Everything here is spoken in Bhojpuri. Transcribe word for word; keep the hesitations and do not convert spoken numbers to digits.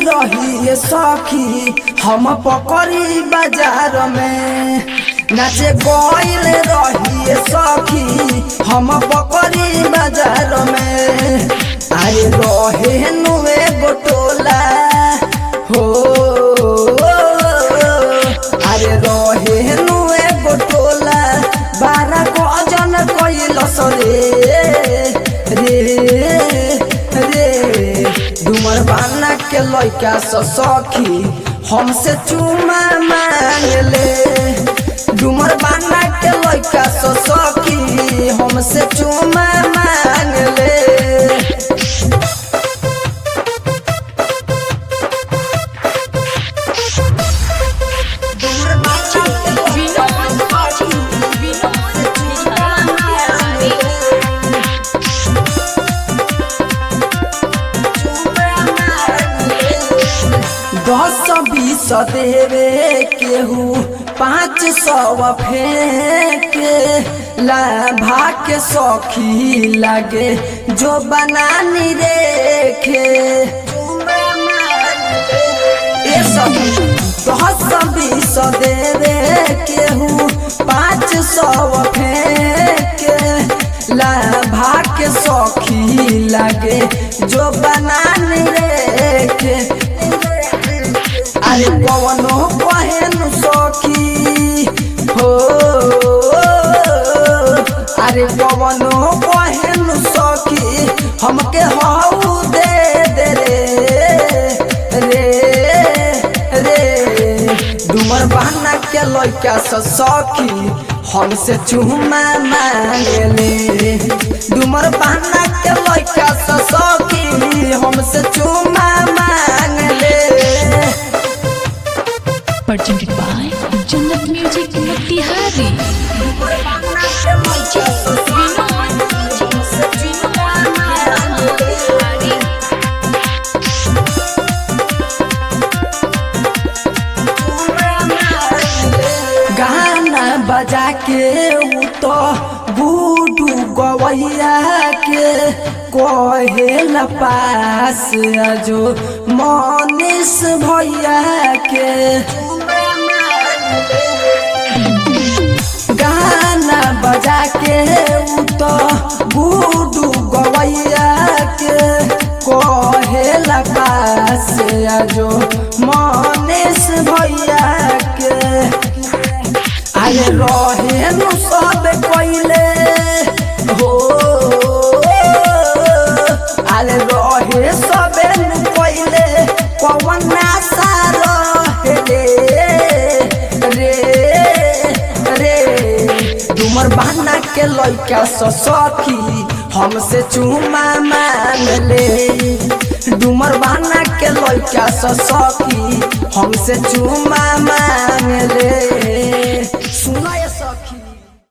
रही सखी हम पकड़ी बाजार में नाचे गइल रही सखी हम पकड़ी बाजार में अरे रहे नुए गोटोला हो अरे रहे नुए गोटोला बारह गजन कइल सरे रे रे डुमर बाना के लइका सखी हमसे चुमा मांगले डुमर बाना के लइका सखी हमसे चुमा मांगले दस बीस देवे केहू पाँच सौ फेंके लाभा के सखी लागे जो बनानी रेखे दस बीस देवे केहू पाँच सौ फेंके लाभा के सखी लागे जो बनानी रेखे अरे पवनो पहन सखी हो अरे पवनो पहन सखी हमके हाउ दे दे रे रे रे डुमर बहाना के लइका सखी हमसे चुमा मांगले डुमर बहाना के लइका सखी हमसे चुमा मांगले Presented by Jannat Music Motihari. गाना बजा के उ तो बूडू गवैया के कहेला पास जो मनीष भैया के गाना बजा के उ तो बूडू गवैया के कहेला पास जो मनीष भैया के अरे रहे नु सब कइले हो अरे रहे सब कइले पवन नासा रहे रे रे डुमर बहाना के लइका सखी हमसे चुमा मांगले डुमर बहाना के लइका सखी हमसे चुमा मांगले।